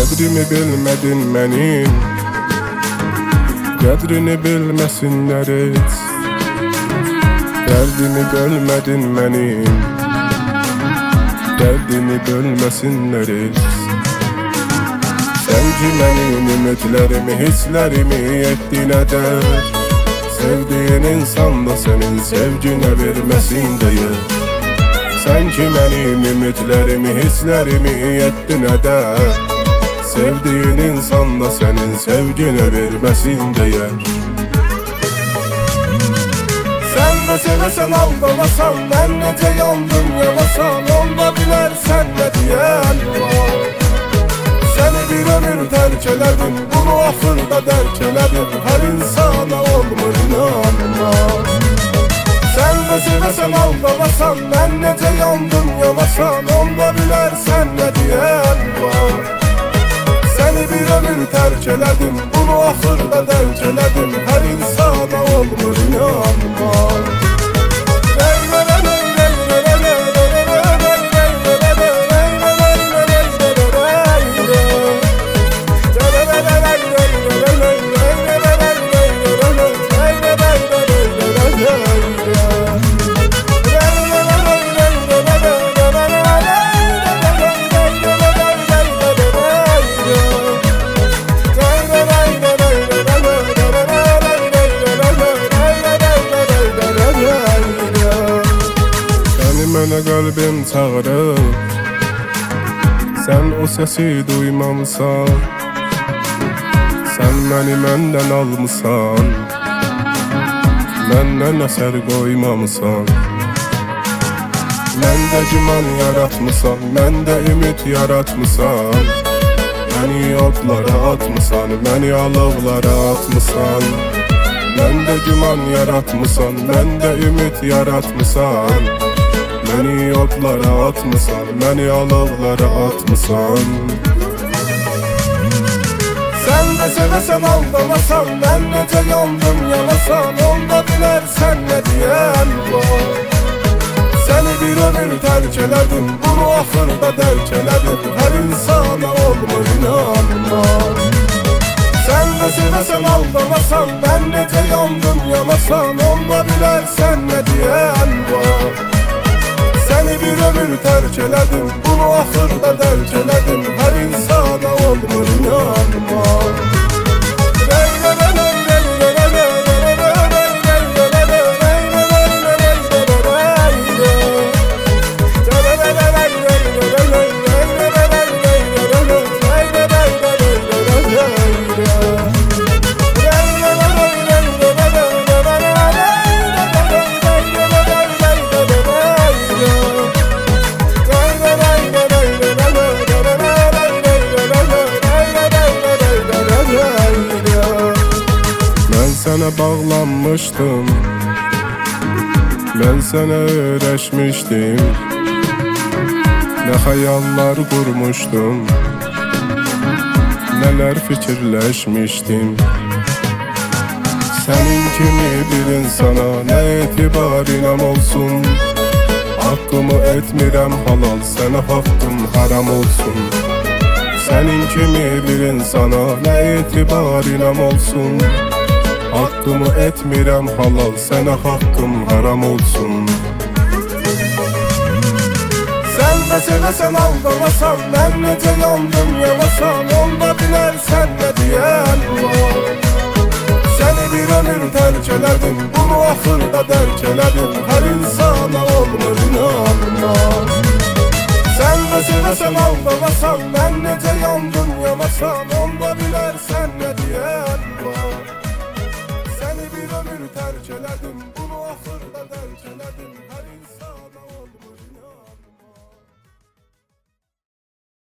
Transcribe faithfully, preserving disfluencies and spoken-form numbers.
Qədrimi bilmədin mənim, qədrini bilməsinlər heç. Dərdimi bölmədin mənim, dərdimi bölməsinlər heç. Sən ki mənim ümidlərimi, hisslərimi etdin ədər. Sevdiyin insan da sənin sevginə verməsin deyə. Sən ki mənim ümidlərimi, hisslərimi etdin ədər. Sevdiyin insan da sənin sevginə verməsin deyə. Sən də sevəsən aldamasan, mən necə yandım yanasan, onda bilərsən nə deyən var. Səni bir ömür tərk elədim, bunu axırda dərk elədim. Hər insana olmur inanmaq. Sən də sevəsən aldamasan, mən necə yandım yanasan, onda bilərsən nə deyən var. Səni bir ömür tərk elədim, bunu axırda dərk elədim. Hər insana olmur inanmaq. Mənə qəlbim çağırır, sən o səsi duymamısan. Sən məni məndən almısan, məndən əsər qoymamısan. Məndə güman yaratmısan, məndə ümid yaratmısan. Məni odlara atmısan, məni alovlara atmısan. Məndə güman yaratmısan, məndə ümid yaratmısan. Məni odlara atmısan, məni alovlara atmısan. Sən də sevəsən aldamasan, mən necə yandım yanasan, onda bilərsən nə deyən var. Səni bir ömür tərk elədim, bunu axırda dərk elədim. Hər insana olmur inanmaq. Sən də sevəsən aldamasan, mən necə yandım yanasan, onda bilərsən nə deyən var. Səni bir ömür tərk elədim, bunu axırda dərk elədim. Hər insana olmur inanmaq. Sənə bağlanmışdım, mən sənə öyrəşmişdim. Nə xəyallar qurmuşdum, nələr fikirləşmişdim. Sənin kimi bir insana nə etibarım olsun. Haqqımı etmirəm halal, sənə haqqım haram olsun. Sənin kimi bir insana nə etibarım olsun. Haqqımı etmirəm halal, sənə haqqım haram olsun. Sən də sevəsən aldamasan, mən necə yandım yanasan, onda bilərsən nə deyən var. Səni bir ömür tərk elədim, bunu axırda dərk elədim. Hər insana olmur inanmaq. Sən də sevəsən aldamasan,